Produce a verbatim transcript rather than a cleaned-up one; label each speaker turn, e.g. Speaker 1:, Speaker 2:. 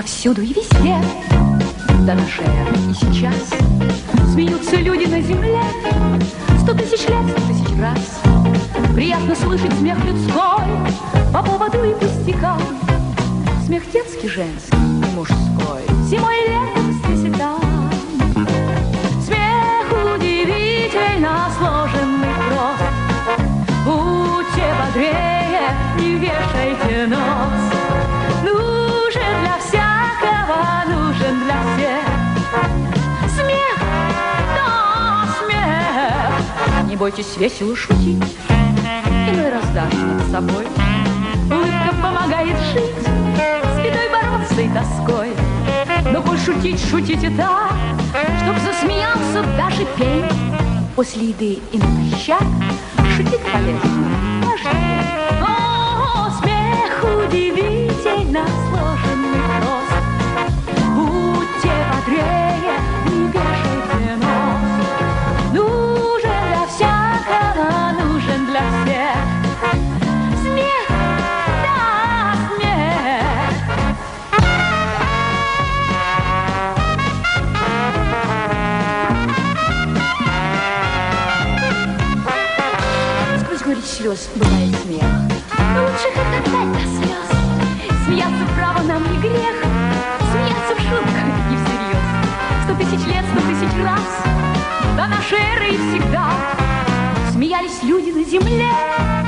Speaker 1: Всюду и везде, до нашей эры и сейчас, смеются люди на земле сто тысяч лет, сто тысяч раз. Приятно слышать смех людской по поводу и пустякам. Смех детский, женский и мужской, зимой и летом здесь и там. Смех удивительно сложенный прост. Будьте бодрее, не вешайте нос. Нужен для всякого, нужен для всех. Смех, да, смех. Не бойтесь весело шутить, иной раз даже над собой. Улыбка помогает жить, с бедой бороться и тоской. Но коль шутить, шутите так, чтоб засмеялся даже пень. После еды и натощак шутить полезно каждый день. О, смех удивительно сложенный прост. Будьте бодрее, не вешайте нос. Нужен для всякого, нужен для всех. Смех, да, смех. Сквозь горечь слез бывает смех, но лучше хохотать до слез. Смеяться, право, нам не грех, смеяться в шутках и всерьез. Сто тысяч лет, сто тысяч раз, до нашей эры и всегда смеялись люди на земле.